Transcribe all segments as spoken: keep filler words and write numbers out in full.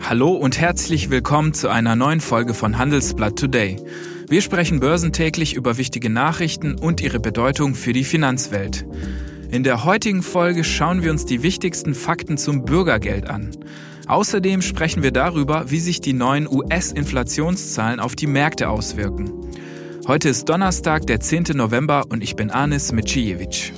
Hallo und herzlich willkommen zu einer neuen Folge von Handelsblatt Today. Wir sprechen börsentäglich über wichtige Nachrichten und ihre Bedeutung für die Finanzwelt. In der heutigen Folge schauen wir uns die wichtigsten Fakten zum Bürgergeld an. Außerdem sprechen wir darüber, wie sich die neuen U S-Inflationszahlen auf die Märkte auswirken. Heute ist Donnerstag, der zehnten November und ich bin Anis Mecijevic.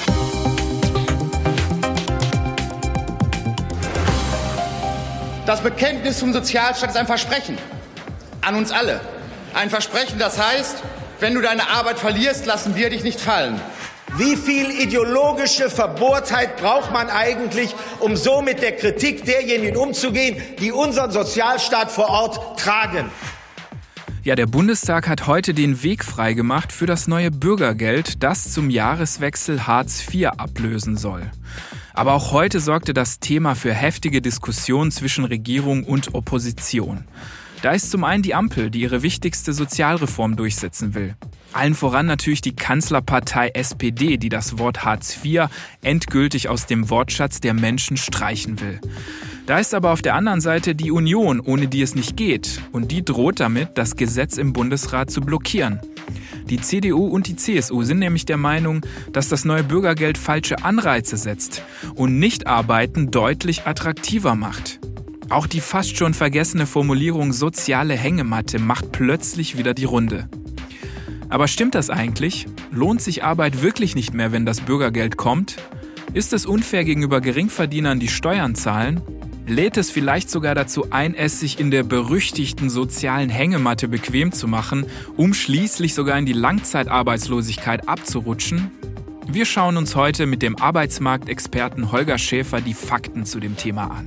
Das Bekenntnis zum Sozialstaat ist ein Versprechen an uns alle. Ein Versprechen, das heißt, wenn du deine Arbeit verlierst, lassen wir dich nicht fallen. Wie viel ideologische Verbohrtheit braucht man eigentlich, um so mit der Kritik derjenigen umzugehen, die unseren Sozialstaat vor Ort tragen? Ja, der Bundestag hat heute den Weg freigemacht für das neue Bürgergeld, das zum Jahreswechsel Hartz vier ablösen soll. Aber auch heute sorgte das Thema für heftige Diskussionen zwischen Regierung und Opposition. Da ist zum einen die Ampel, die ihre wichtigste Sozialreform durchsetzen will. Allen voran natürlich die Kanzlerpartei S P D, die das Wort Hartz vier endgültig aus dem Wortschatz der Menschen streichen will. Da ist aber auf der anderen Seite die Union, ohne die es nicht geht. Und die droht damit, das Gesetz im Bundesrat zu blockieren. Die C D U und die C S U sind nämlich der Meinung, dass das neue Bürgergeld falsche Anreize setzt und Nichtarbeiten deutlich attraktiver macht. Auch die fast schon vergessene Formulierung soziale Hängematte macht plötzlich wieder die Runde. Aber stimmt das eigentlich? Lohnt sich Arbeit wirklich nicht mehr, wenn das Bürgergeld kommt? Ist es unfair gegenüber Geringverdienern, die Steuern zahlen? Lädt es vielleicht sogar dazu ein, es sich in der berüchtigten sozialen Hängematte bequem zu machen, um schließlich sogar in die Langzeitarbeitslosigkeit abzurutschen? Wir schauen uns heute mit dem Arbeitsmarktexperten Holger Schäfer die Fakten zu dem Thema an.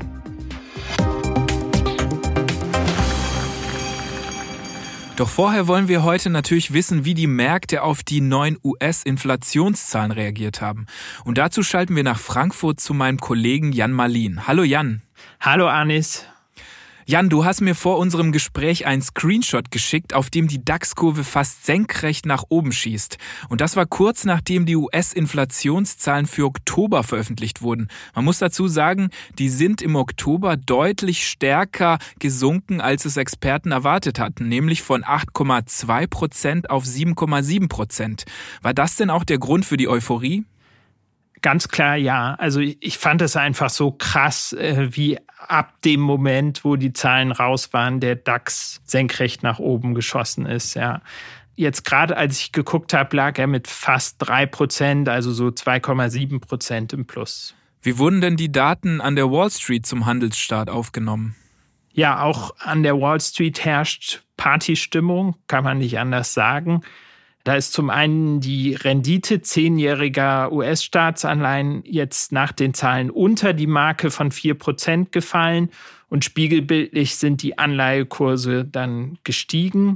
Doch vorher wollen wir heute natürlich wissen, wie die Märkte auf die neuen U S-Inflationszahlen reagiert haben. Und dazu schalten wir nach Frankfurt zu meinem Kollegen Jan Marlin. Hallo Jan. Hallo Anis. Jan, du hast mir vor unserem Gespräch einen Screenshot geschickt, auf dem die DAX-Kurve fast senkrecht nach oben schießt. Und das war kurz nachdem die U S-Inflationszahlen für Oktober veröffentlicht wurden. Man muss dazu sagen, die sind im Oktober deutlich stärker gesunken, als es Experten erwartet hatten, nämlich von acht Komma zwei Prozent auf sieben Komma sieben Prozent. War das denn auch der Grund für die Euphorie? Ganz klar, ja. Also ich fand es einfach so krass, wie ab dem Moment, wo die Zahlen raus waren, der DAX senkrecht nach oben geschossen ist. Ja. Jetzt gerade als ich geguckt habe, lag er mit fast drei Prozent, also so zwei Komma sieben Prozent im Plus. Wie wurden denn die Daten an der Wall Street zum Handelsstart aufgenommen? Ja, auch an der Wall Street herrscht Partystimmung, kann man nicht anders sagen. Da ist zum einen die Rendite zehnjähriger U S-Staatsanleihen jetzt nach den Zahlen unter die Marke von vier Prozent gefallen und spiegelbildlich sind die Anleihekurse dann gestiegen.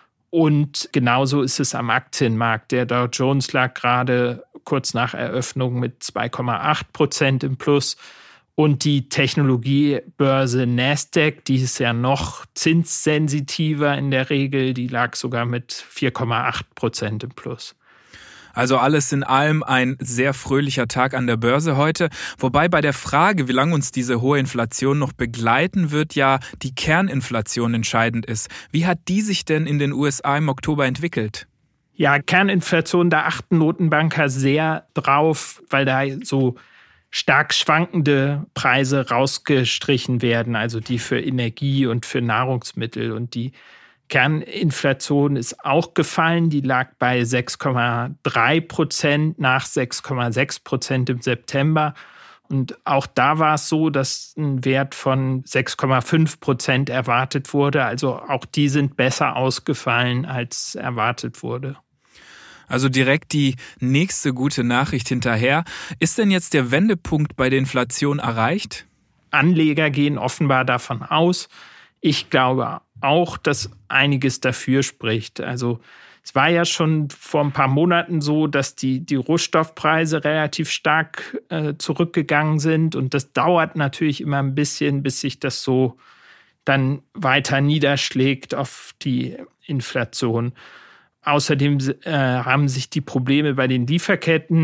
Und genauso ist es am Aktienmarkt. Der Dow Jones lag gerade kurz nach Eröffnung mit zwei Komma acht Prozent im Plus. Und die Technologiebörse Nasdaq, die ist ja noch zinssensitiver in der Regel, die lag sogar mit vier Komma acht Prozent im Plus. Also alles in allem ein sehr fröhlicher Tag an der Börse heute. Wobei bei der Frage, wie lange uns diese hohe Inflation noch begleiten wird, ja die Kerninflation entscheidend ist. Wie hat die sich denn in den U S A im Oktober entwickelt? Ja, Kerninflation, da achten Notenbanker sehr drauf, weil da so stark schwankende Preise rausgestrichen werden, also die für Energie und für Nahrungsmittel. Und die Kerninflation ist auch gefallen, die lag bei sechs Komma drei Prozent nach sechs Komma sechs Prozent im September. Und auch da war es so, dass ein Wert von sechs Komma fünf Prozent erwartet wurde. Also auch die sind besser ausgefallen, als erwartet wurde. Also direkt die nächste gute Nachricht hinterher. Ist denn jetzt der Wendepunkt bei der Inflation erreicht? Anleger gehen offenbar davon aus. Ich glaube auch, dass einiges dafür spricht. Also es war ja schon vor ein paar Monaten so, dass die, die Rohstoffpreise relativ stark äh, zurückgegangen sind. Und das dauert natürlich immer ein bisschen, bis sich das so dann weiter niederschlägt auf die Inflation. Außerdem äh, haben sich die Probleme bei den Lieferketten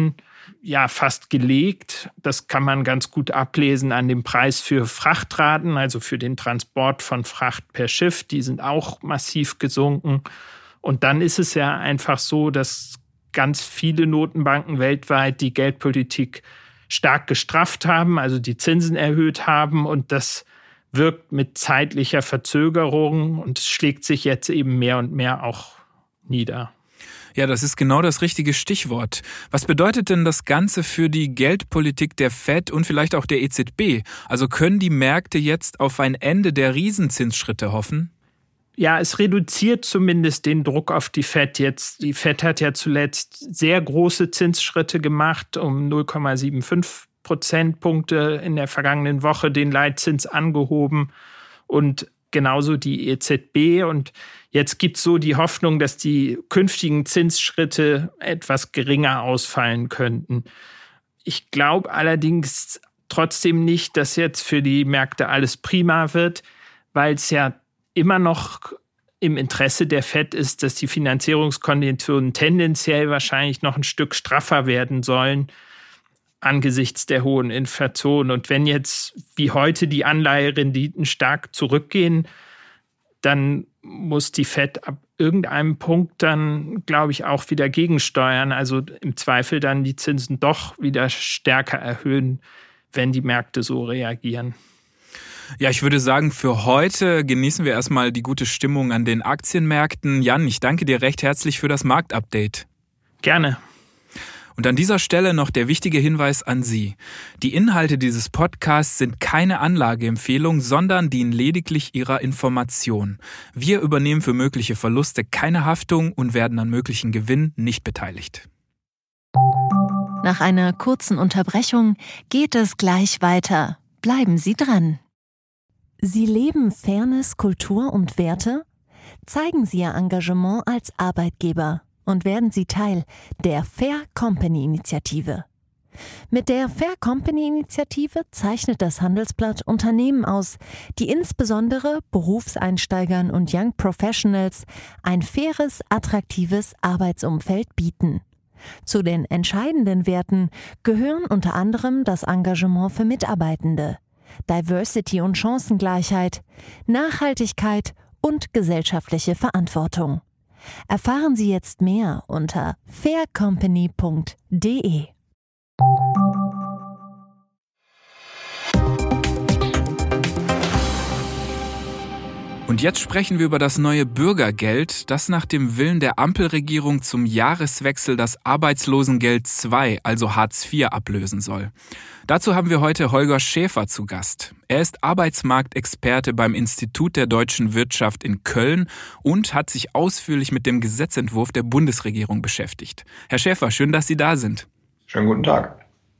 ja fast gelegt. Das kann man ganz gut ablesen an dem Preis für Frachtraten, also für den Transport von Fracht per Schiff. Die sind auch massiv gesunken. Und dann ist es ja einfach so, dass ganz viele Notenbanken weltweit die Geldpolitik stark gestrafft haben, also die Zinsen erhöht haben. Und das wirkt mit zeitlicher Verzögerung und es schlägt sich jetzt eben mehr und mehr auch nieder. Ja, das ist genau das richtige Stichwort. Was bedeutet denn das Ganze für die Geldpolitik der Fed und vielleicht auch der E Z B? Also können die Märkte jetzt auf ein Ende der Riesenzinsschritte hoffen? Ja, es reduziert zumindest den Druck auf die Fed jetzt. Die Fed hat ja zuletzt sehr große Zinsschritte gemacht, um null Komma fünfundsiebzig Prozentpunkte in der vergangenen Woche den Leitzins angehoben und genauso die E Z B. Und jetzt gibt es so die Hoffnung, dass die künftigen Zinsschritte etwas geringer ausfallen könnten. Ich glaube allerdings trotzdem nicht, dass jetzt für die Märkte alles prima wird, weil es ja immer noch im Interesse der Fed ist, dass die Finanzierungskonditionen tendenziell wahrscheinlich noch ein Stück straffer werden sollen angesichts der hohen Inflation. Und wenn jetzt wie heute die Anleiherenditen stark zurückgehen, dann muss die Fed ab irgendeinem Punkt dann, glaube ich, auch wieder gegensteuern. Also im Zweifel dann die Zinsen doch wieder stärker erhöhen, wenn die Märkte so reagieren. Ja, ich würde sagen, für heute genießen wir erstmal die gute Stimmung an den Aktienmärkten. Jan, ich danke dir recht herzlich für das Marktupdate. Gerne. Und an dieser Stelle noch der wichtige Hinweis an Sie. Die Inhalte dieses Podcasts sind keine Anlageempfehlung, sondern dienen lediglich Ihrer Information. Wir übernehmen für mögliche Verluste keine Haftung und werden an möglichen Gewinn nicht beteiligt. Nach einer kurzen Unterbrechung geht es gleich weiter. Bleiben Sie dran. Sie leben Fairness, Kultur und Werte? Zeigen Sie Ihr Engagement als Arbeitgeber und werden Sie Teil der Fair Company Initiative. Mit der Fair Company Initiative zeichnet das Handelsblatt Unternehmen aus, die insbesondere Berufseinsteigern und Young Professionals ein faires, attraktives Arbeitsumfeld bieten. Zu den entscheidenden Werten gehören unter anderem das Engagement für Mitarbeitende, Diversity und Chancengleichheit, Nachhaltigkeit und gesellschaftliche Verantwortung. Erfahren Sie jetzt mehr unter fair company punkt de. Und jetzt sprechen wir über das neue Bürgergeld, das nach dem Willen der Ampelregierung zum Jahreswechsel das Arbeitslosengeld zwei, also Hartz vier, ablösen soll. Dazu haben wir heute Holger Schäfer zu Gast. Er ist Arbeitsmarktexperte beim Institut der deutschen Wirtschaft in Köln und hat sich ausführlich mit dem Gesetzentwurf der Bundesregierung beschäftigt. Herr Schäfer, schön, dass Sie da sind. Schönen guten Tag.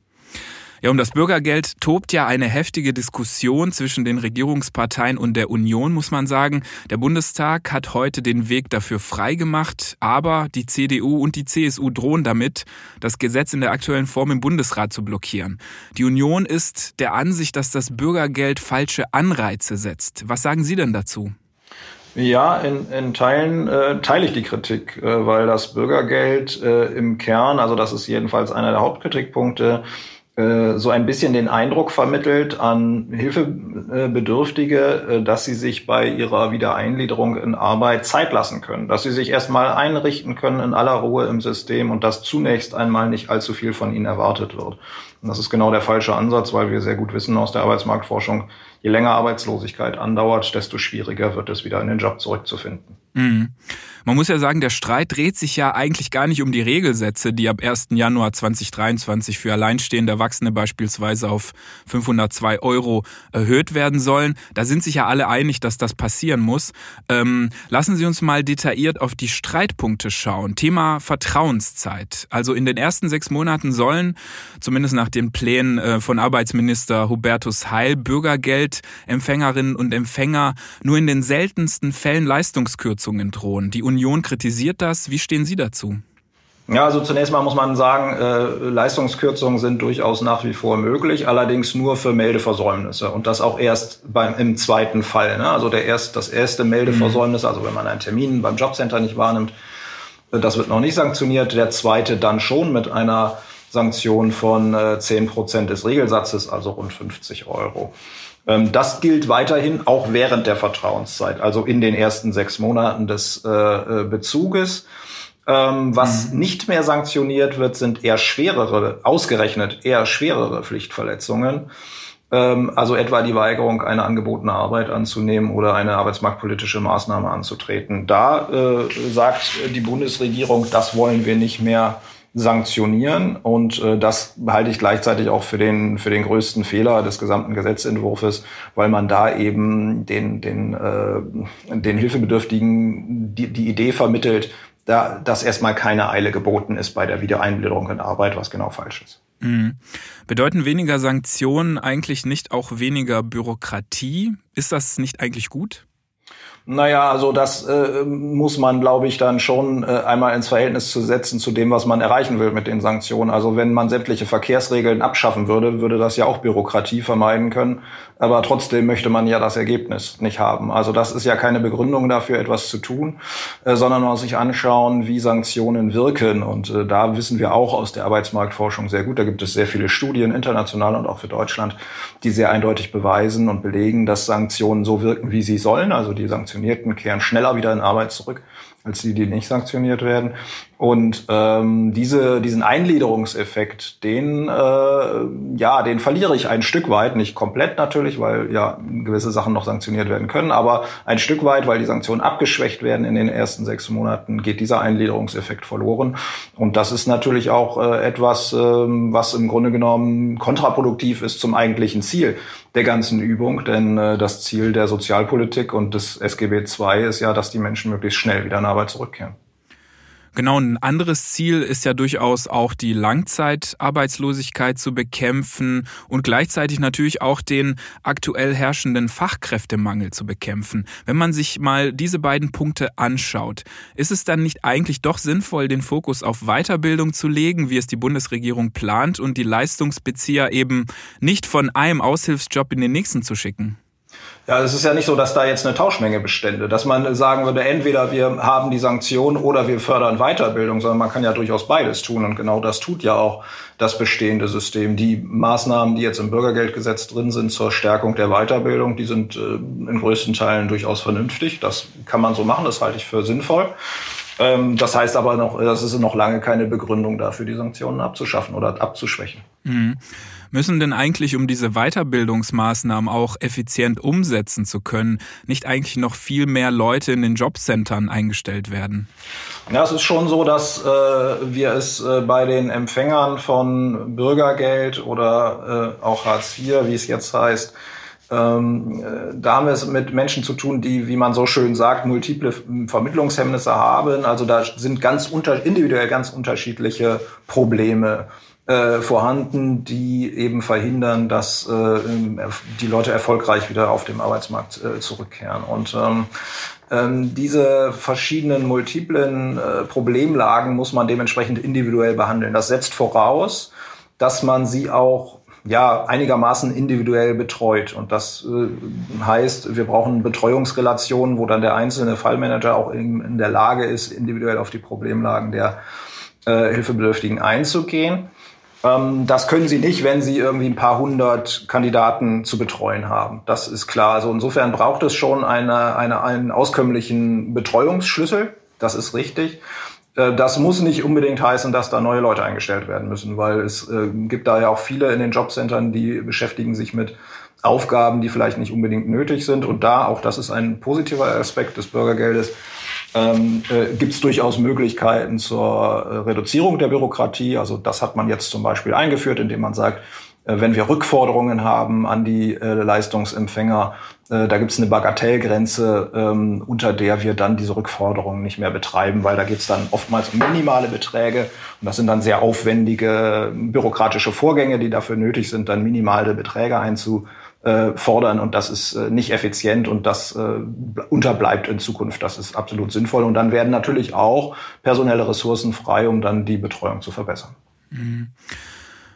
Ja, um das Bürgergeld tobt ja eine heftige Diskussion zwischen den Regierungsparteien und der Union, muss man sagen. Der Bundestag hat heute den Weg dafür freigemacht, aber die C D U und die C S U drohen damit, das Gesetz in der aktuellen Form im Bundesrat zu blockieren. Die Union ist der Ansicht, dass das Bürgergeld falsche Anreize setzt. Was sagen Sie denn dazu? Ja, in, in Teilen äh, teile ich die Kritik, äh, weil das Bürgergeld äh, im Kern, also das ist jedenfalls einer der Hauptkritikpunkte, so ein bisschen den Eindruck vermittelt an Hilfebedürftige, dass sie sich bei ihrer Wiedereingliederung in Arbeit Zeit lassen können, dass sie sich erstmal einrichten können in aller Ruhe im System und dass zunächst einmal nicht allzu viel von ihnen erwartet wird. Und das ist genau der falsche Ansatz, weil wir sehr gut wissen aus der Arbeitsmarktforschung, je länger Arbeitslosigkeit andauert, desto schwieriger wird es, wieder in den Job zurückzufinden. Mhm. Man muss ja sagen, der Streit dreht sich ja eigentlich gar nicht um die Regelsätze, die ab ersten Januar zweitausenddreiundzwanzig für alleinstehende Erwachsene beispielsweise auf fünfhundertzwei Euro erhöht werden sollen. Da sind sich ja alle einig, dass das passieren muss. Ähm, lassen Sie uns mal detailliert auf die Streitpunkte schauen. Thema Vertrauenszeit. Also in den ersten sechs Monaten sollen, zumindest nach den Plänen äh, von Arbeitsminister Hubertus Heil, Bürgergeldempfängerinnen und Empfänger nur in den seltensten Fällen Leistungskürzungen drohen. Die Union kritisiert das. Wie stehen Sie dazu? Ja, also zunächst mal muss man sagen, äh, Leistungskürzungen sind durchaus nach wie vor möglich, allerdings nur für Meldeversäumnisse und das auch erst beim im zweiten Fall. Ne? Also der erst, das erste Meldeversäumnis, also wenn man einen Termin beim Jobcenter nicht wahrnimmt, das wird noch nicht sanktioniert. Der zweite dann schon mit einer Sanktion von äh, zehn Prozent des Regelsatzes, also rund fünfzig Euro. Ähm, das gilt weiterhin auch während der Vertrauenszeit, also in den ersten sechs Monaten des äh, Bezuges. Ähm, was mhm. nicht mehr sanktioniert wird, sind eher schwerere, ausgerechnet eher schwerere Pflichtverletzungen. Ähm, also etwa die Weigerung, eine angebotene Arbeit anzunehmen oder eine arbeitsmarktpolitische Maßnahme anzutreten. Da äh, sagt die Bundesregierung, das wollen wir nicht mehr sanktionieren. Und äh, das halte ich gleichzeitig auch für den, für den größten Fehler des gesamten Gesetzentwurfs, weil man da eben den, den, äh, den Hilfebedürftigen die, die Idee vermittelt, da, dass erstmal keine Eile geboten ist bei der Wiedereingliederung in Arbeit, was genau falsch ist. Mhm. Bedeuten weniger Sanktionen eigentlich nicht auch weniger Bürokratie? Ist das nicht eigentlich gut? Naja, also das äh, muss man, glaube ich, dann schon äh, einmal ins Verhältnis zu setzen zu dem, was man erreichen will mit den Sanktionen. Also wenn man sämtliche Verkehrsregeln abschaffen würde, würde das ja auch Bürokratie vermeiden können. Aber trotzdem möchte man ja das Ergebnis nicht haben. Also das ist ja keine Begründung dafür, etwas zu tun, äh, sondern man muss sich anschauen, wie Sanktionen wirken. Und äh, da wissen wir auch aus der Arbeitsmarktforschung sehr gut. Da gibt es sehr viele Studien, international und auch für Deutschland, die sehr eindeutig beweisen und belegen, dass Sanktionen so wirken, wie sie sollen. Also die Sanktionen Sanktionierten kehren schneller wieder in Arbeit zurück als die, die nicht sanktioniert werden. Und ähm, diese, diesen Eingliederungseffekt, den, äh, ja, den verliere ich ein Stück weit, nicht komplett natürlich, weil ja gewisse Sachen noch sanktioniert werden können, aber ein Stück weit, weil die Sanktionen abgeschwächt werden in den ersten sechs Monaten, geht dieser Eingliederungseffekt verloren. Und das ist natürlich auch äh, etwas, äh, was im Grunde genommen kontraproduktiv ist zum eigentlichen Ziel der ganzen Übung, denn äh, das Ziel der Sozialpolitik und des S G B zwei ist ja, dass die Menschen möglichst schnell wieder in Arbeit zurückkehren. Genau, ein anderes Ziel ist ja durchaus auch die Langzeitarbeitslosigkeit zu bekämpfen und gleichzeitig natürlich auch den aktuell herrschenden Fachkräftemangel zu bekämpfen. Wenn man sich mal diese beiden Punkte anschaut, ist es dann nicht eigentlich doch sinnvoll, den Fokus auf Weiterbildung zu legen, wie es die Bundesregierung plant, und die Leistungsbezieher eben nicht von einem Aushilfsjob in den nächsten zu schicken? Ja, es ist ja nicht so, dass da jetzt eine Tauschmenge bestände, dass man sagen würde, entweder wir haben die Sanktionen oder wir fördern Weiterbildung, sondern man kann ja durchaus beides tun. Und genau das tut ja auch das bestehende System. Die Maßnahmen, die jetzt im Bürgergeldgesetz drin sind zur Stärkung der Weiterbildung, die sind äh, in größten Teilen durchaus vernünftig. Das kann man so machen, das halte ich für sinnvoll. Ähm, das heißt aber noch, das ist noch lange keine Begründung dafür, die Sanktionen abzuschaffen oder abzuschwächen. Mhm. Müssen denn eigentlich, um diese Weiterbildungsmaßnahmen auch effizient umsetzen zu können, nicht eigentlich noch viel mehr Leute in den Jobcentern eingestellt werden? Ja, es ist schon so, dass äh, wir es äh, bei den Empfängern von Bürgergeld oder äh, auch Hartz vier, wie es jetzt heißt, Ähm, da haben wir es mit Menschen zu tun, die, wie man so schön sagt, multiple Vermittlungshemmnisse haben. Also da sind ganz unter, individuell ganz unterschiedliche Probleme äh, vorhanden, die eben verhindern, dass äh, die Leute erfolgreich wieder auf dem Arbeitsmarkt äh, zurückkehren. Und ähm, ähm, diese verschiedenen multiplen äh, Problemlagen muss man dementsprechend individuell behandeln. Das setzt voraus, dass man sie auch ja, einigermaßen individuell betreut. Und das äh, heißt, wir brauchen Betreuungsrelationen, wo dann der einzelne Fallmanager auch in, in der Lage ist, individuell auf die Problemlagen der äh, Hilfebedürftigen einzugehen. Ähm, das können Sie nicht, wenn Sie irgendwie ein paar hundert Kandidaten zu betreuen haben. Das ist klar. Also insofern braucht es schon eine, eine, einen auskömmlichen Betreuungsschlüssel. Das ist richtig. Das muss nicht unbedingt heißen, dass da neue Leute eingestellt werden müssen, weil es äh, gibt da ja auch viele in den Jobcentern, die beschäftigen sich mit Aufgaben, die vielleicht nicht unbedingt nötig sind. Und da, auch das ist ein positiver Aspekt des Bürgergeldes, ähm, äh, gibt es durchaus Möglichkeiten zur äh, Reduzierung der Bürokratie. Also das hat man jetzt zum Beispiel eingeführt, indem man sagt, äh, wenn wir Rückforderungen haben an die äh, Leistungsempfänger, äh, da gibt es eine Bagatellgrenze, ähm, unter der wir dann diese Rückforderungen nicht mehr betreiben, weil da geht es dann oftmals um minimale Beträge. Und das sind dann sehr aufwendige bürokratische Vorgänge, die dafür nötig sind, dann minimale Beträge einzufordern. Und das ist äh, nicht effizient und das äh, unterbleibt in Zukunft. Das ist absolut sinnvoll. Und dann werden natürlich auch personelle Ressourcen frei, um dann die Betreuung zu verbessern. Mhm.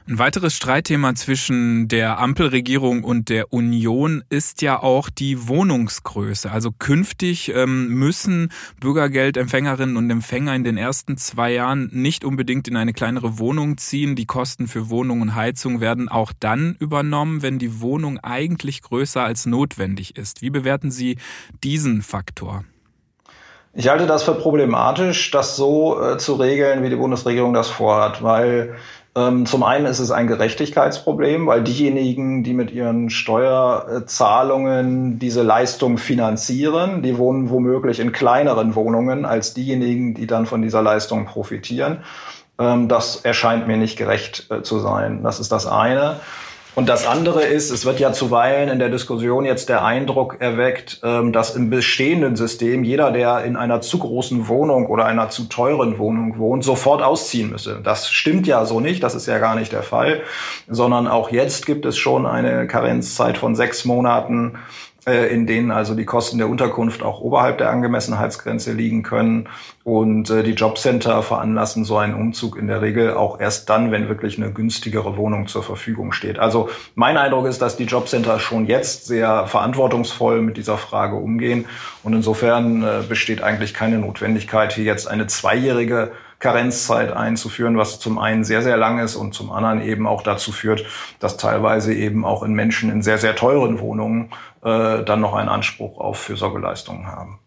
Ein weiteres Streitthema zwischen der Ampelregierung und der Union ist ja auch die Wohnungsgröße. Also künftig ähm, müssen Bürgergeldempfängerinnen und Empfänger in den ersten zwei Jahren nicht unbedingt in eine kleinere Wohnung ziehen. Die Kosten für Wohnung und Heizung werden auch dann übernommen, wenn die Wohnung eigentlich größer als notwendig ist. Wie bewerten Sie diesen Faktor? Ich halte das für problematisch, das so äh, zu regeln, wie die Bundesregierung das vorhat, weil ähm, zum einen ist es ein Gerechtigkeitsproblem, weil diejenigen, die mit ihren Steuerzahlungen diese Leistung finanzieren, die wohnen womöglich in kleineren Wohnungen als diejenigen, die dann von dieser Leistung profitieren. Ähm, das erscheint mir nicht gerecht äh, zu sein. Das ist das eine. Und das andere ist, es wird ja zuweilen in der Diskussion jetzt der Eindruck erweckt, dass im bestehenden System jeder, der in einer zu großen Wohnung oder einer zu teuren Wohnung wohnt, sofort ausziehen müsse. Das stimmt ja so nicht, das ist ja gar nicht der Fall, sondern auch jetzt gibt es schon eine Karenzzeit von sechs Monaten, in denen also die Kosten der Unterkunft auch oberhalb der Angemessenheitsgrenze liegen können. Und die Jobcenter veranlassen so einen Umzug in der Regel auch erst dann, wenn wirklich eine günstigere Wohnung zur Verfügung steht. Also mein Eindruck ist, dass die Jobcenter schon jetzt sehr verantwortungsvoll mit dieser Frage umgehen. Und insofern besteht eigentlich keine Notwendigkeit, hier jetzt eine zweijährige Karenzzeit einzuführen, was zum einen sehr, sehr lang ist und zum anderen eben auch dazu führt, dass teilweise eben auch in Menschen in sehr, sehr teuren Wohnungen äh, dann noch einen Anspruch auf Fürsorgeleistungen haben.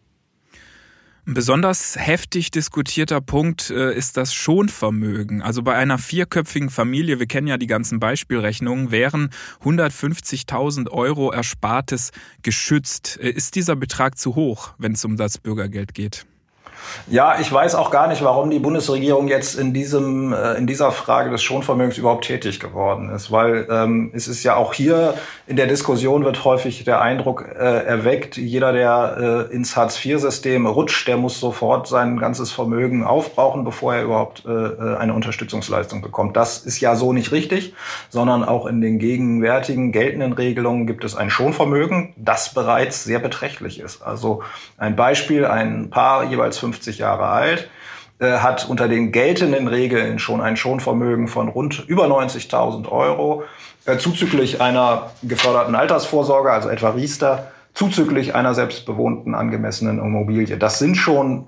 Ein besonders heftig diskutierter Punkt äh, ist das Schonvermögen. Also bei einer vierköpfigen Familie, wir kennen ja die ganzen Beispielrechnungen, wären hundertfünfzigtausend Euro Erspartes geschützt. Äh, ist dieser Betrag zu hoch, wenn es um das Bürgergeld geht? Ja, ich weiß auch gar nicht, warum die Bundesregierung jetzt in diesem äh, in dieser Frage des Schonvermögens überhaupt tätig geworden ist, weil ähm, es ist ja auch hier in der Diskussion wird häufig der Eindruck äh, erweckt, jeder, der äh, ins Hartz-vier-System rutscht, der muss sofort sein ganzes Vermögen aufbrauchen, bevor er überhaupt äh, eine Unterstützungsleistung bekommt. Das ist ja so nicht richtig, sondern auch in den gegenwärtigen geltenden Regelungen gibt es ein Schonvermögen, das bereits sehr beträchtlich ist. Also ein Beispiel, ein Paar, jeweils fünfzig Jahre alt, äh, hat unter den geltenden Regeln schon ein Schonvermögen von rund über neunzigtausend Euro, äh, zuzüglich einer geförderten Altersvorsorge, also etwa Riester, zuzüglich einer selbstbewohnten angemessenen Immobilie. Das sind schon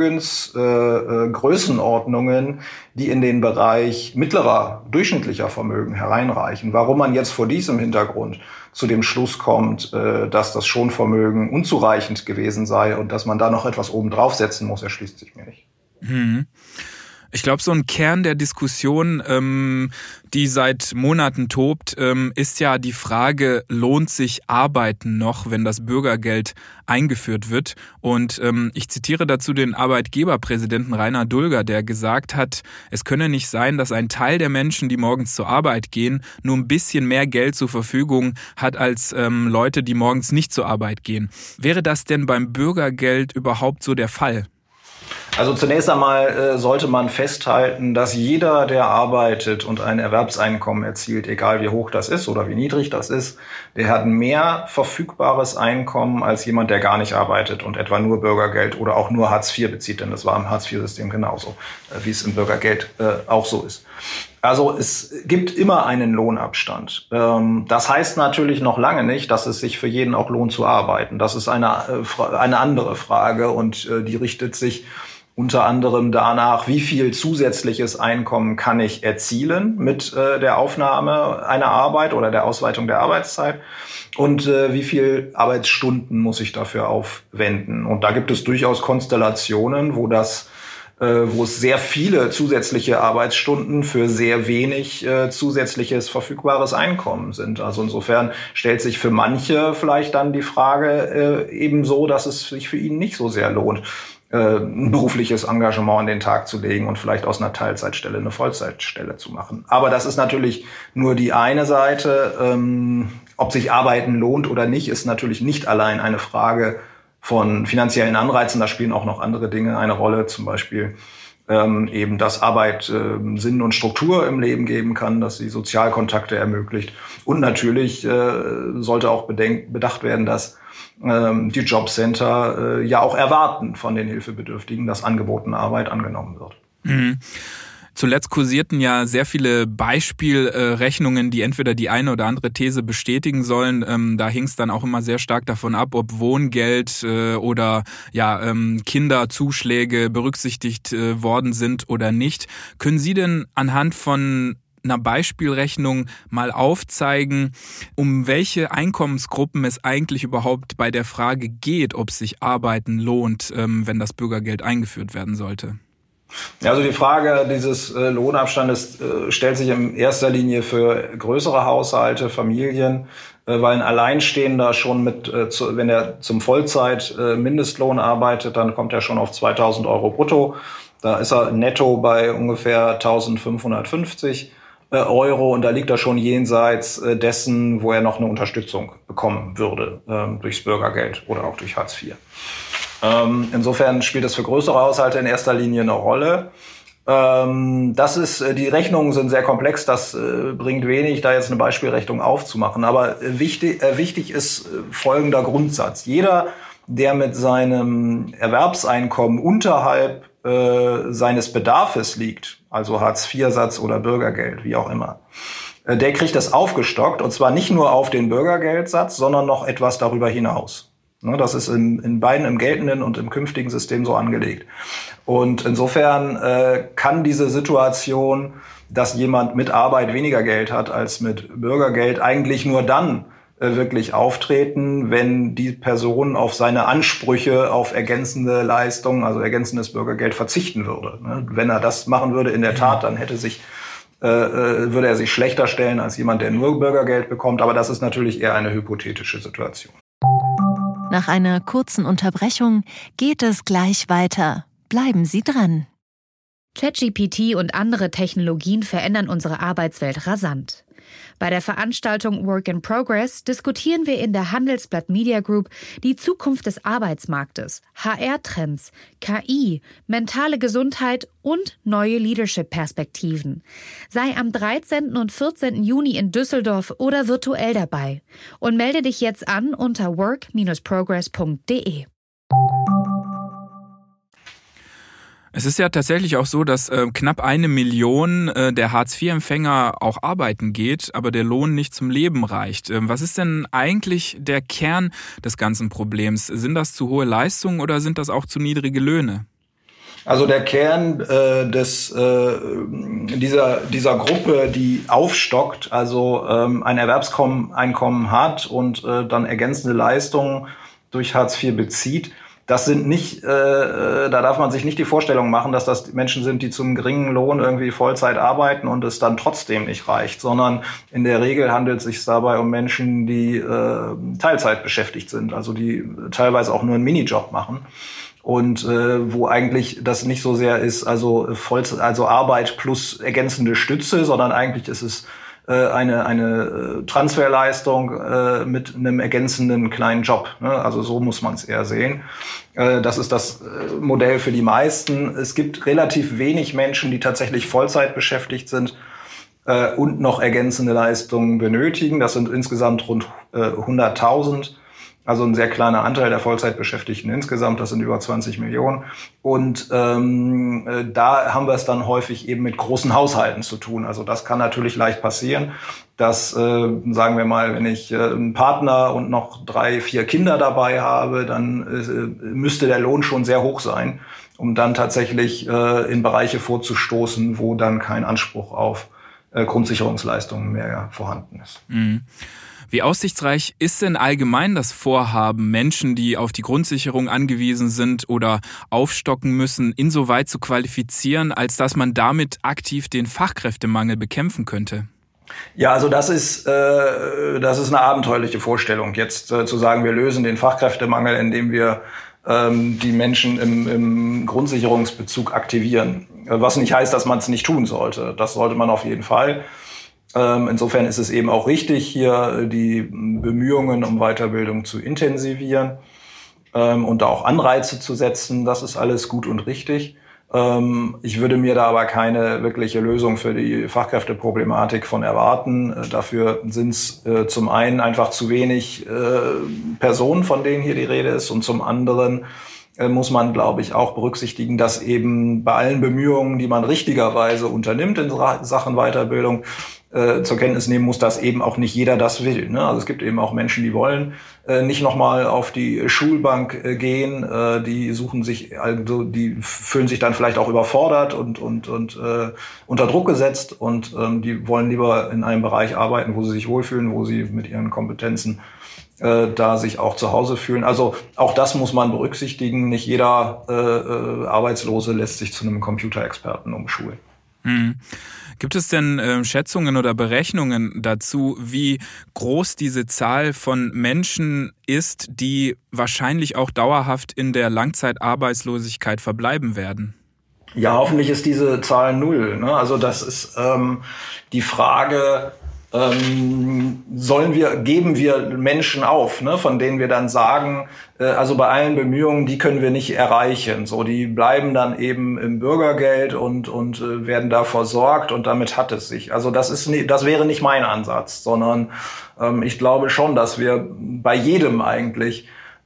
Vermögensgrößenordnungen, äh, die in den Bereich mittlerer, durchschnittlicher Vermögen hereinreichen. Warum man jetzt vor diesem Hintergrund zu dem Schluss kommt, äh, dass das Schonvermögen unzureichend gewesen sei und dass man da noch etwas oben draufsetzen muss, erschließt sich mir nicht. Hm. Ich glaube, so ein Kern der Diskussion, ähm, die seit Monaten tobt, ähm, ist ja die Frage, lohnt sich Arbeiten noch, wenn das Bürgergeld eingeführt wird? Und ähm, ich zitiere dazu den Arbeitgeberpräsidenten Rainer Dulger, der gesagt hat, es könne nicht sein, dass ein Teil der Menschen, die morgens zur Arbeit gehen, nur ein bisschen mehr Geld zur Verfügung hat als ähm, Leute, die morgens nicht zur Arbeit gehen. Wäre das denn beim Bürgergeld überhaupt so der Fall? Also zunächst einmal äh, sollte man festhalten, dass jeder, der arbeitet und ein Erwerbseinkommen erzielt, egal wie hoch das ist oder wie niedrig das ist, der hat mehr verfügbares Einkommen als jemand, der gar nicht arbeitet und etwa nur Bürgergeld oder auch nur Hartz vier bezieht, denn das war im Hartz vier-System genauso, äh, wie es im Bürgergeld äh, auch so ist. Also es gibt immer einen Lohnabstand. Ähm, das heißt natürlich noch lange nicht, dass es sich für jeden auch lohnt zu arbeiten. Das ist eine, äh, eine andere Frage und äh, die richtet sich unter anderem danach, wie viel zusätzliches Einkommen kann ich erzielen mit äh, der Aufnahme einer Arbeit oder der Ausweitung der Arbeitszeit und äh, wie viel Arbeitsstunden muss ich dafür aufwenden. Und da gibt es durchaus Konstellationen, wo das wo es sehr viele zusätzliche Arbeitsstunden für sehr wenig äh, zusätzliches verfügbares Einkommen sind. Also insofern stellt sich für manche vielleicht dann die Frage äh, eben so, dass es sich für ihn nicht so sehr lohnt, äh, ein berufliches Engagement an den Tag zu legen und vielleicht aus einer Teilzeitstelle eine Vollzeitstelle zu machen. Aber das ist natürlich nur die eine Seite. Ähm, ob sich Arbeiten lohnt oder nicht, ist natürlich nicht allein eine Frage von finanziellen Anreizen. Da spielen auch noch andere Dinge eine Rolle, zum Beispiel ähm, eben, dass Arbeit äh, Sinn und Struktur im Leben geben kann, dass sie Sozialkontakte ermöglicht. Und natürlich äh, sollte auch bedenk- bedacht werden, dass ähm, die Jobcenter äh, ja auch erwarten von den Hilfebedürftigen, dass angebotene Arbeit angenommen wird. Mhm. Zuletzt kursierten ja sehr viele Beispielrechnungen, die entweder die eine oder andere These bestätigen sollen. Ähm, da hing es dann auch immer sehr stark davon ab, ob Wohngeld äh, oder ja ähm, Kinderzuschläge berücksichtigt äh, worden sind oder nicht. Können Sie denn anhand von einer Beispielrechnung mal aufzeigen, um welche Einkommensgruppen es eigentlich überhaupt bei der Frage geht, ob sich Arbeiten lohnt, ähm, wenn das Bürgergeld eingeführt werden sollte? Ja, also die Frage dieses äh, Lohnabstandes äh, stellt sich in erster Linie für größere Haushalte, Familien, äh, weil ein Alleinstehender schon mit, äh, zu, wenn er zum Vollzeit äh, Mindestlohn arbeitet, dann kommt er schon auf zweitausend Euro brutto. Da ist er netto bei ungefähr eintausendfünfhundertfünfzig äh, Euro und da liegt er schon jenseits äh, dessen, wo er noch eine Unterstützung bekommen würde, äh, durchs Bürgergeld oder auch durch Hartz vier. Ähm, insofern spielt es für größere Haushalte in erster Linie eine Rolle. Ähm, das ist, die Rechnungen sind sehr komplex, das äh, bringt wenig, da jetzt eine Beispielrechnung aufzumachen. Aber äh, wichtig, äh, wichtig ist äh, folgender Grundsatz. Jeder, der mit seinem Erwerbseinkommen unterhalb äh, seines Bedarfes liegt, also Hartz vier Satz oder Bürgergeld, wie auch immer, äh, der kriegt das aufgestockt, und zwar nicht nur auf den Bürgergeldsatz, sondern noch etwas darüber hinaus. Das ist in, in beiden, im geltenden und im künftigen System so angelegt. Und insofern äh, kann diese Situation, dass jemand mit Arbeit weniger Geld hat als mit Bürgergeld, eigentlich nur dann äh, wirklich auftreten, wenn die Person auf seine Ansprüche auf ergänzende Leistungen, also ergänzendes Bürgergeld, verzichten würde. Ne? Wenn er das machen würde, in der Tat, dann hätte sich äh, würde er sich schlechter stellen als jemand, der nur Bürgergeld bekommt. Aber das ist natürlich eher eine hypothetische Situation. Nach einer kurzen Unterbrechung geht es gleich weiter. Bleiben Sie dran. ChatGPT und andere Technologien verändern unsere Arbeitswelt rasant. Bei der Veranstaltung Work in Progress diskutieren wir in der Handelsblatt Media Group die Zukunft des Arbeitsmarktes, H R-Trends, K I, mentale Gesundheit und neue Leadership-Perspektiven. Sei am dreizehnten und vierzehnten Juni in Düsseldorf oder virtuell dabei und melde dich jetzt an unter work dash progress punkt de. Es ist ja tatsächlich auch so, dass äh, knapp eine Million äh, der Hartz vier Empfänger auch arbeiten geht, aber der Lohn nicht zum Leben reicht. Ähm, was ist denn eigentlich der Kern des ganzen Problems? Sind das zu hohe Leistungen oder sind das auch zu niedrige Löhne? Also der Kern äh, des äh, dieser dieser Gruppe, die aufstockt, also ähm, ein Erwerbseinkommen hat und äh, dann ergänzende Leistungen durch Hartz vier bezieht, das sind nicht, äh, da darf man sich nicht die Vorstellung machen, dass das Menschen sind, die zum geringen Lohn irgendwie Vollzeit arbeiten und es dann trotzdem nicht reicht, sondern in der Regel handelt es sich dabei um Menschen, die äh, Teilzeit beschäftigt sind, also die teilweise auch nur einen Minijob machen. Und äh, wo eigentlich das nicht so sehr ist, also Vollzeit, also Arbeit plus ergänzende Stütze, sondern eigentlich ist es eine eine Transferleistung äh, mit einem ergänzenden kleinen Job. Ne? Also so muss man es eher sehen. Äh, das ist das Modell für die meisten. Es gibt relativ wenig Menschen, die tatsächlich Vollzeit beschäftigt sind äh, und noch ergänzende Leistungen benötigen. Das sind insgesamt rund äh, hunderttausend. Also ein sehr kleiner Anteil der Vollzeitbeschäftigten insgesamt, das sind über zwanzig Millionen. Und ähm, äh, da haben wir es dann häufig eben mit großen Haushalten zu tun. Also das kann natürlich leicht passieren, dass, äh, sagen wir mal, wenn ich äh, einen Partner und noch drei, vier Kinder dabei habe, dann äh, müsste der Lohn schon sehr hoch sein, um dann tatsächlich äh, in Bereiche vorzustoßen, wo dann kein Anspruch auf äh, Grundsicherungsleistungen mehr vorhanden ist. Mhm. Wie aussichtsreich ist denn allgemein das Vorhaben, Menschen, die auf die Grundsicherung angewiesen sind oder aufstocken müssen, insoweit zu qualifizieren, als dass man damit aktiv den Fachkräftemangel bekämpfen könnte? Ja, also das ist äh, das ist eine abenteuerliche Vorstellung, jetzt äh, zu sagen, wir lösen den Fachkräftemangel, indem wir ähm, die Menschen im, im Grundsicherungsbezug aktivieren. Was nicht heißt, dass man es nicht tun sollte. Das sollte man auf jeden Fall. Insofern ist es eben auch richtig, hier die Bemühungen um Weiterbildung zu intensivieren und da auch Anreize zu setzen. Das ist alles gut und richtig. Ich würde mir da aber keine wirkliche Lösung für die Fachkräfteproblematik von erwarten. Dafür sind es zum einen einfach zu wenig Personen, von denen hier die Rede ist, und zum anderen muss man, glaube ich, auch berücksichtigen, dass eben bei allen Bemühungen, die man richtigerweise unternimmt in Sachen Weiterbildung, äh, zur Kenntnis nehmen muss, dass eben auch nicht jeder das will. Ne? Also es gibt eben auch Menschen, die wollen äh, nicht nochmal auf die Schulbank äh, gehen, äh, die suchen sich, also die fühlen sich dann vielleicht auch überfordert und und und äh, unter Druck gesetzt und ähm, die wollen lieber in einem Bereich arbeiten, wo sie sich wohlfühlen, wo sie mit ihren Kompetenzen äh, da sich auch zu Hause fühlen. Also auch das muss man berücksichtigen. Nicht jeder äh, äh, Arbeitslose lässt sich zu einem Computerexperten umschulen. Hm. Gibt es denn äh, Schätzungen oder Berechnungen dazu, wie groß diese Zahl von Menschen ist, die wahrscheinlich auch dauerhaft in der Langzeitarbeitslosigkeit verbleiben werden? Ja, hoffentlich ist diese Zahl null. Ne? Also das ist ähm, die Frage, ähm, sollen wir, geben wir Menschen auf, ne? Von denen wir dann sagen, äh, also bei allen Bemühungen, die können wir nicht erreichen. So, die bleiben dann eben im Bürgergeld und und äh, werden da versorgt und damit hat es sich. Also das ist nie, das wäre nicht mein Ansatz, sondern ähm, ich glaube schon, dass wir bei jedem eigentlich,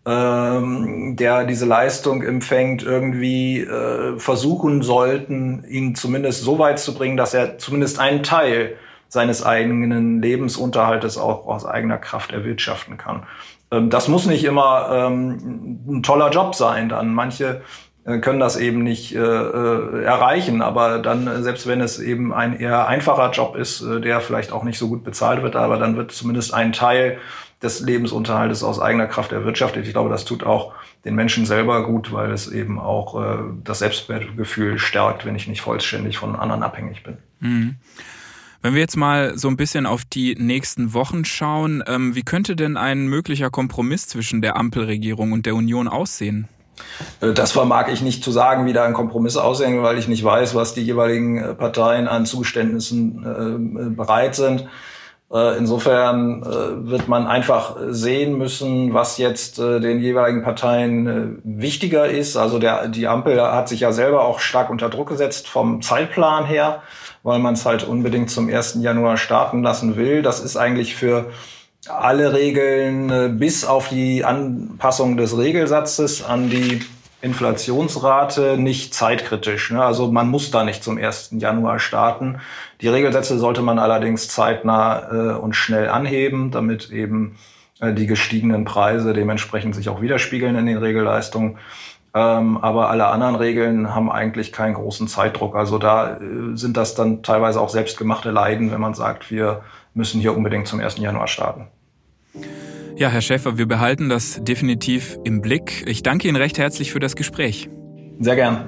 ähm, der diese Leistung empfängt, irgendwie äh, versuchen sollten, ihn zumindest so weit zu bringen, dass er zumindest einen Teil seines eigenen Lebensunterhaltes auch aus eigener Kraft erwirtschaften kann. Ähm, das muss nicht immer ähm, ein toller Job sein. Dann manche äh, können das eben nicht äh, äh, erreichen, aber dann, äh, selbst wenn es eben ein eher einfacher Job ist, äh, der vielleicht auch nicht so gut bezahlt wird, aber dann wird zumindest ein Teil des Lebensunterhaltes aus eigener Kraft erwirtschaftet. Ich glaube, das tut auch den Menschen selber gut, weil es eben auch äh, das Selbstwertgefühl stärkt, wenn ich nicht vollständig von anderen abhängig bin. Mhm. Wenn wir jetzt mal so ein bisschen auf die nächsten Wochen schauen, ähm, wie könnte denn ein möglicher Kompromiss zwischen der Ampelregierung und der Union aussehen? Das vermag ich nicht zu sagen, wie da ein Kompromiss aussehen, weil ich nicht weiß, was die jeweiligen Parteien an Zugeständnissen äh, bereit sind. Äh, insofern äh, wird man einfach sehen müssen, was jetzt äh, den jeweiligen Parteien äh, wichtiger ist. Also der, die Ampel hat sich ja selber auch stark unter Druck gesetzt vom Zeitplan her, weil man es halt unbedingt zum ersten Januar starten lassen will. Das ist eigentlich für alle Regeln äh, bis auf die Anpassung des Regelsatzes an die Inflationsrate nicht zeitkritisch. Ne? Also man muss da nicht zum ersten Januar starten. Die Regelsätze sollte man allerdings zeitnah äh, und schnell anheben, damit eben äh, die gestiegenen Preise dementsprechend sich auch widerspiegeln in den Regelleistungen. Ähm, aber alle anderen Regeln haben eigentlich keinen großen Zeitdruck. Also da äh, sind das dann teilweise auch selbstgemachte Leiden, wenn man sagt, wir müssen hier unbedingt zum ersten Januar starten. Ja, Herr Schäfer, wir behalten das definitiv im Blick. Ich danke Ihnen recht herzlich für das Gespräch. Sehr gern.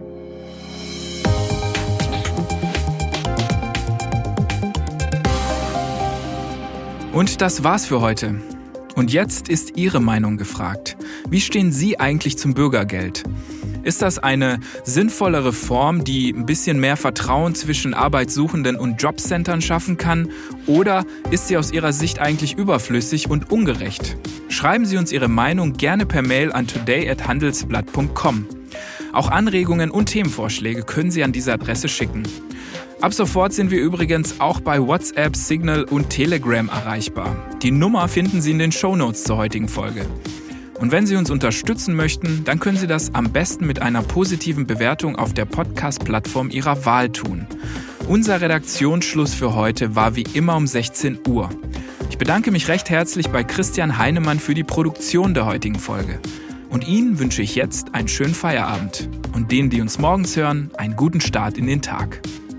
Und das war's für heute. Und jetzt ist Ihre Meinung gefragt. Wie stehen Sie eigentlich zum Bürgergeld? Ist das eine sinnvolle Reform, die ein bisschen mehr Vertrauen zwischen Arbeitssuchenden und Jobcentern schaffen kann? Oder ist sie aus Ihrer Sicht eigentlich überflüssig und ungerecht? Schreiben Sie uns Ihre Meinung gerne per Mail an today at handelsblatt punkt com. Auch Anregungen und Themenvorschläge können Sie an diese Adresse schicken. Ab sofort sind wir übrigens auch bei WhatsApp, Signal und Telegram erreichbar. Die Nummer finden Sie in den Shownotes zur heutigen Folge. Und wenn Sie uns unterstützen möchten, dann können Sie das am besten mit einer positiven Bewertung auf der Podcast-Plattform Ihrer Wahl tun. Unser Redaktionsschluss für heute war wie immer um sechzehn Uhr. Ich bedanke mich recht herzlich bei Christian Heinemann für die Produktion der heutigen Folge. Und Ihnen wünsche ich jetzt einen schönen Feierabend. Und denen, die uns morgens hören, einen guten Start in den Tag.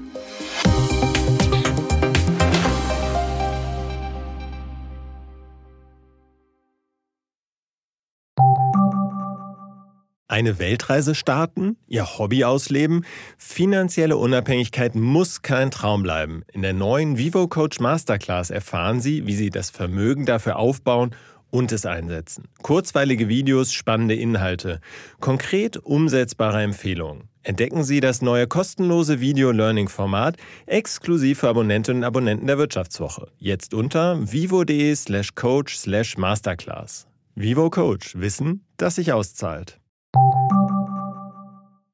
Eine Weltreise starten? Ihr Hobby ausleben? Finanzielle Unabhängigkeit muss kein Traum bleiben. In der neuen Vivo Coach Masterclass erfahren Sie, wie Sie das Vermögen dafür aufbauen und es einsetzen. Kurzweilige Videos, spannende Inhalte, konkret umsetzbare Empfehlungen. Entdecken Sie das neue kostenlose Video-Learning-Format exklusiv für Abonnentinnen und Abonnenten der Wirtschaftswoche. Jetzt unter vivo.de slash coach slash masterclass. Vivo Coach. Wissen, das sich auszahlt.